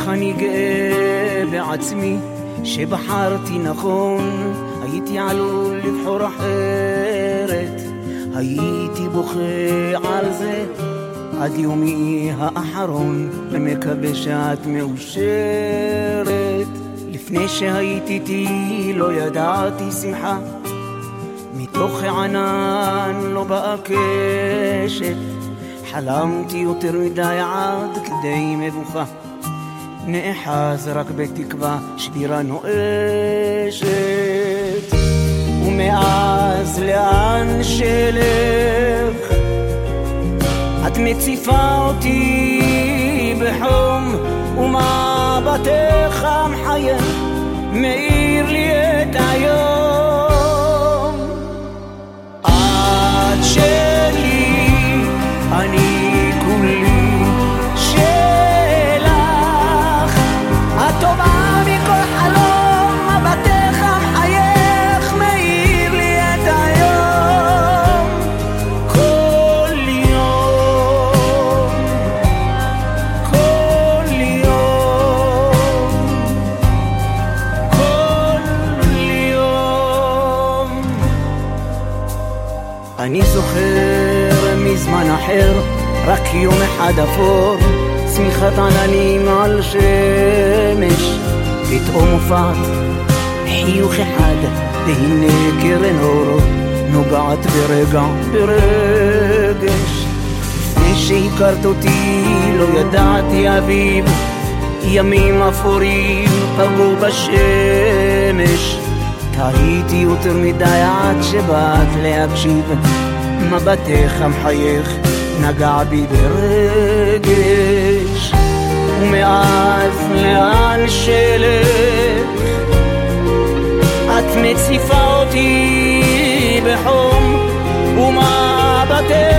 איך אני גאה בעצמי שבחרתי נכון. הייתי עלול לבחור אחרת, הייתי בוכה על זה עד יומי האחרון, ומקווה שאת מאושרת. לפני שהייתי איתי לא ידעתי שמחה, מתוך הענן לא באה קשת. חלמתי יותר מדי עד כדי מבוכה, נאחז רק בתקווה שבירה נואשת. ומאז לאן שלך את מציפה אותי בחום, ומבטך המחייך מאיר לי את היום. את שלי, אני כולי שלך, את טובה מכל חלום, מבטך המחייך מאיר לי את היום. כל יום, כל יום, כל יום. אני זוכר מזמן אחר רק יום אחד אפור, צמיחת עננים על שמש, פתאום הופעת חיוך אחד, והנה קרן אור נוגעת ברגע ברגש. לפני שהכרת אותי לא ידעתי אביב, ימים אפורים פגעו בשמש. תהיתי יותר מדי עד שבאת להקשיב, מבטך המחייך נגע בי ברגש. ומאז לאן שלך את מציפה אותי בחום, ומבטך